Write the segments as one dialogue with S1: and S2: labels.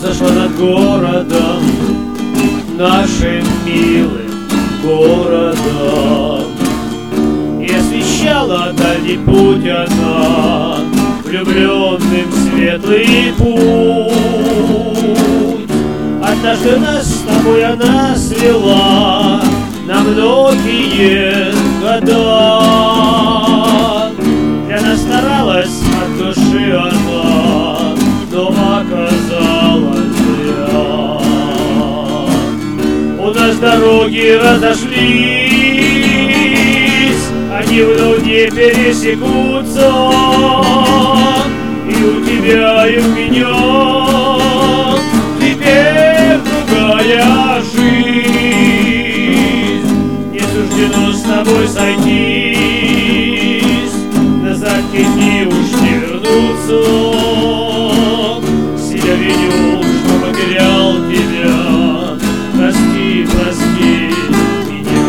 S1: зашла над городом, нашим милым городом, и освещала дальний путь она, влюбленным светлый путь. Однажды нас с тобой она свела на многие года. Для нас старалась от души она, но оказалось зря. У нас дороги разошлись, они вновь не пересекутся, и у тебя, и у меня теперь другая жизнь. Не суждено с тобой сойтись, назад те дни уж не вернутся. Себя виню, что потерял тебя, прости, прости меня.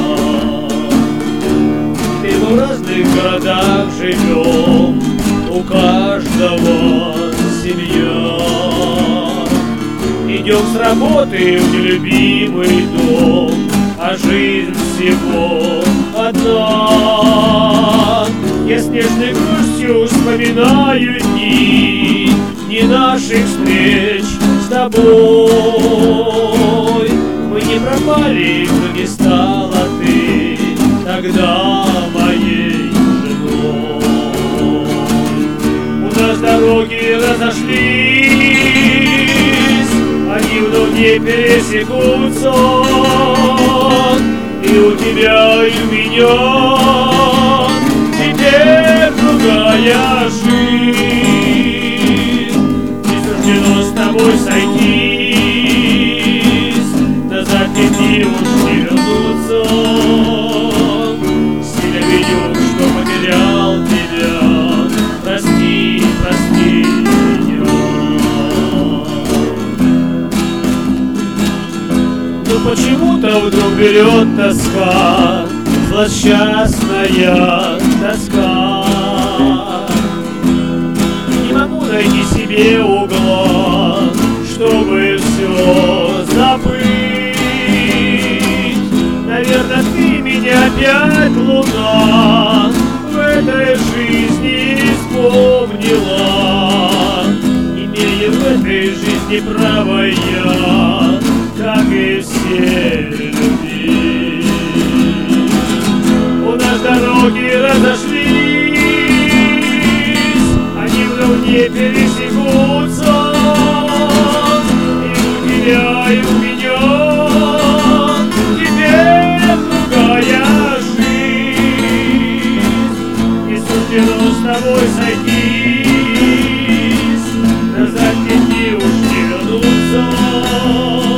S1: Теперь мы в разных городах живем, у каждого семья. Идем с работы в нелюбимый дом, а жизнь всего одна. Я с нежной грустью вспоминаю дни наших встреч с тобой. Мы не пропали, но не стала ты тогда моей женой. У нас дороги разошлись, они вновь не пересекутся, и у тебя, и у меня теперь другая жизнь. Не суждено с тобой сойтись, назад те дни уж не вернутся. Сильно виню, что потерял тебя, прости, прости меня. Но почему-то вдруг берет тоска, злосчастная тоска. Не могу найти себе угла, чтобы все забыть. Наверное, ты меня опять, луна, в этой жизни вспомнила. Имея в этой жизни право я, как и все, любить. У нас дороги разошлись, они вновь не пересекутся, и у тебя, и у меня теперь другая жизнь. Не суждено с тобой сойтись, назад те дни уж не вернутся.